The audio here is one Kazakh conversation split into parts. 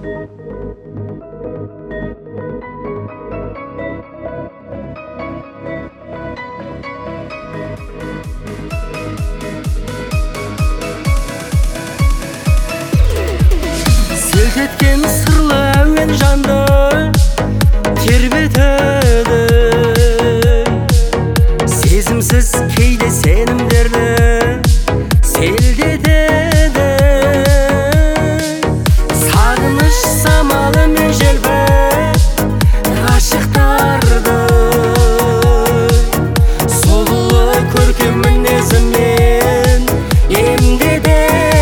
Селт еткен сырлы әуен жанды тербетеді, сезімсіз кейде сенімдерді селдетеді. Сағыныш самалымен желбіреп ғашықтарды, сұлулы көркем мінезімен емдетеді.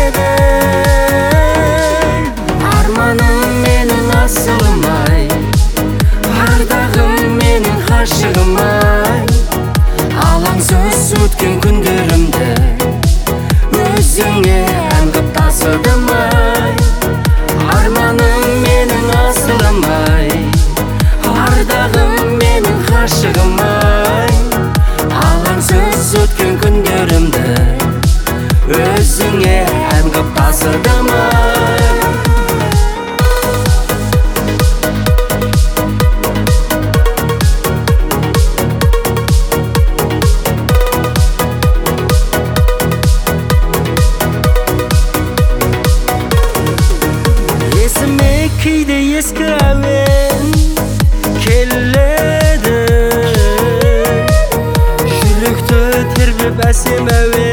Арманым менің асылым-ай, ардағым менің ғашығым-ай, алаңсыз өткен күндерімді өзіңе ән қып тасыдым-ай. Арманым менің асылым-ай, ардағым менің ғашығым-ай, алаңсыз өткен күндерімді өзіңе ән қып тасыдым-ай. Кейде ескі әуен келеді, жүректі тербеп әсем әуен.